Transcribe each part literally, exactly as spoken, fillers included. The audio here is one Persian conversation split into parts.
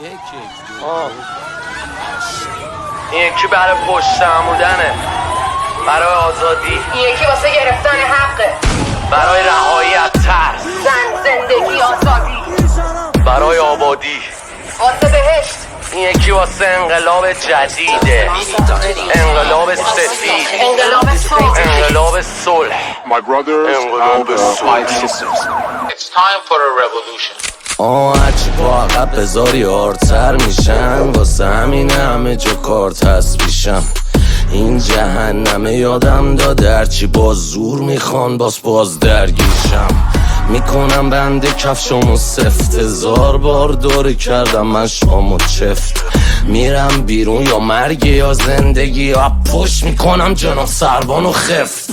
این یکی برای پشت عمودنه، برای آزادی. این یکی واسه گرفتن حقه، برای رهایی از ترس. زن، زندگی، آزادی، برای آبادی، واسه بهشت. این یکی واسه انقلاب جدیده، انقلاب سفید، انقلاب صلح، انقلاب صلح. My brothers انقلاب and صلح. my sisters. It's time for a revolution. آه هرچی با عقب بذاری آرتر میشن، واسه همین همه جا کارت هست پیشم. این جهنمه یادم داده هرچی باز زور میخوان باز باز درگیرشم. میکنم بنده کفشمو سفت، هزار بار دوره کردم من شامو چفت. میرم بیرون یا مرگ یا زندگی، یا پشت میکنم جناب سربانو خفت.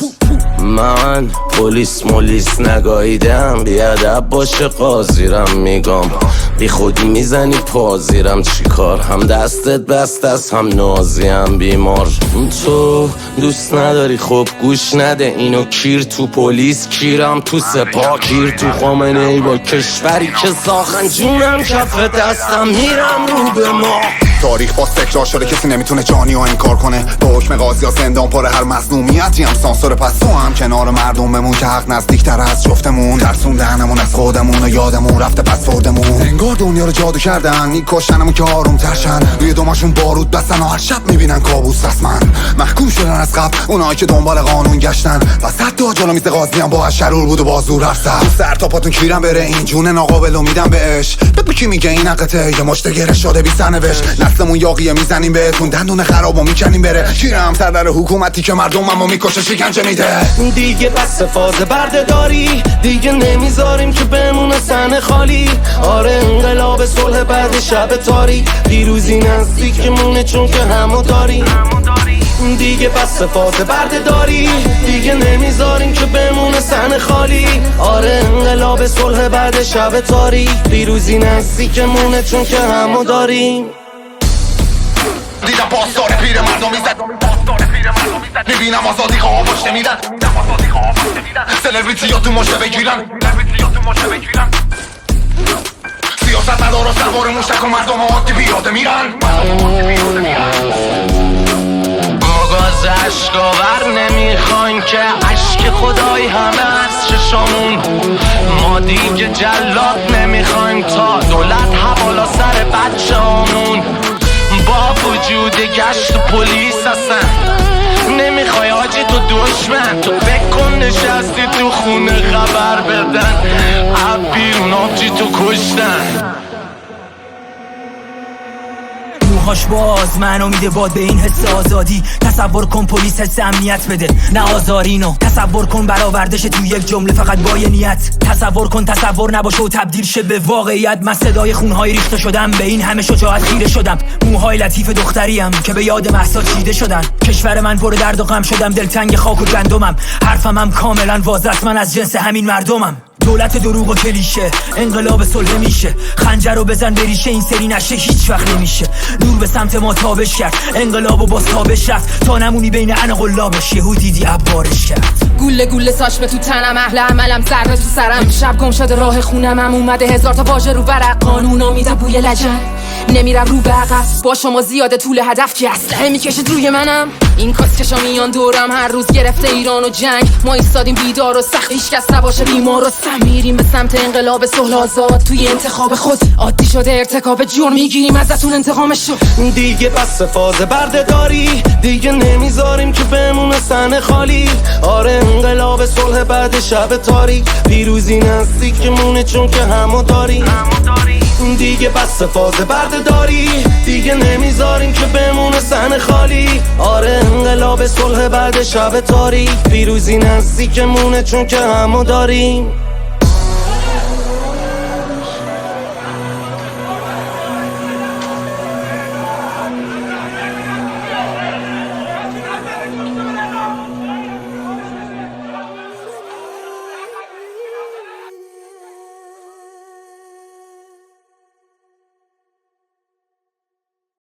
من پلیس مولیس نگاهیدم، بیادب باشه قاضیرم میگم. بی خودی میزنی پازیرم چیکار، هم دستت بست است هم نازیم بیمار. تو دوست نداری خب گوش نده اینو، کیر تو پلیس کیرم تو سپاه، کیر تو خامنه ای با کشوری که ساخن جونم کف دستم میرم رو به ما. تاریخ باز تکرار شده، کسی نمیتونه جانی ها انکار کنه. به حکم قاضی ها زندان پر هر مظلومیتی هم سانسور. پس تو هم کنار مردم بمون که حق نزدیکتر از جفتمون. ترسوندنمون از خودمون و یادمون رفته پس فردمون. انگار دنیا رو جادو کردن، میکشتنمون که آروم ترشن. روی دوماشون بارود بستن و هر شب میبینن کابوس رسمن. محکوم شدن از قبل اونایی که دنبال قانون گشتن، پس حتی جلو میز قاضی هم با شرور بود و بازور حرف زد. سر تا پاتون کیرم بره این جون ناقابل امیدم بهش. بگو کی میگه این حقته، یه مشت گره شده بی سرنوشت. نسلمون یاقیه میزنیم بهتون، دندون خرابو میکنیم بره. کیرم سردر حکومتی که مردممو میکشه شکنجه میده. دیگه بس فاز بردهداری، دیگه نمیذاریم که بمونه سن خالی. آره انقلاب صلح بعد شب تاریک، پیروزی نزدیکمونه چون که همو داری. دیگه بس فاز بردهداری، دیگه نمیذاریم که بمونه سن خالی. آره انقلاب صلح بعد شب تاریک، پیروزی نزدیکمونه چون که همو داریم. دیدم پاسدار پیر مردم میزد، میبینم آزادی خواه پشته میدن. سلبریتی ها تو مشته بگیرن، سیاست مدارا سوار موشک و مردم عادی بیاده میرن. مگاز عشقاور نمیخواین که عشق خدای همه از چشامون. ما دیگه جلاد نمیخوایم تا دولت حوالا سر بچه همون. با وجود گشت پلیس هستن، نمیخوای آجی تو دشمن. تو فکر کن نشستی تو خونه خبر بدن، از بیرون آجی تو کشتن. موهاش باز منو میده باد به این حس آزادی. تصور کن پلیس حس امنیت بده نه آزارینو. تصور کن برآوردش تو یک جمله فقط با یه نیت. تصور کن تصور نباشه و تبدیل شه به واقعیت. من صدای خونهای ریخته شدم، به این همه شجاعت خیره شدم. موهای لطیف دختریم که به یاد مهسا چیده شدن. کشور من پر درد و غم شدم، دلتنگ خاک و گندمم. حرفم هم کاملا واضح است، من از جنس همین مردمم. دولت دروغ و کلیشه، انقلاب صلح میشه. خنجر رو بزن بریشه، این سری نشه هیچ وقت نمیشه. نور به سمت ما تابش کرد، انقلاب و باز تابش رفت. تا نمونی بین ان قلابش، یهو دیدی عبارش کرد. گوله گوله ساش به تو تنم، اهل عملم ذره تو سرم. شب گم شده راه خونم، هم اومده هزار تا واژه رو ورق. قانونا میده بوی لجن، نمیرم رو به عقب. با شما زیاده طول هدف که اسلحه میکشید روی منم. این کسکشا میان دورم، هر روز گرفته ایران و جنگ. ما ایستادیم بیدار و سخت، هیچ کس نباشه بیمار و سم. میریم به سمت انقلاب صلح آزاد، توی انتخاب خود عادی شده ارتکاب جرم. میگیریم ازتون انتقامش شد. دیگه بس فاز بردهداری، دیگه نمیذاریم که بمونه سن خالی. آره انقلاب صلح بعد شب تاریک، پیروزی نزدیکمونه چون که همو داری. دیگه بس فاز بردهداری، دیگه نمیذاریم که بمونه سن خالی. آره انقلاب صلح بعد شب تاریک، پیروزی نزدیکمونه چون که همو داریم.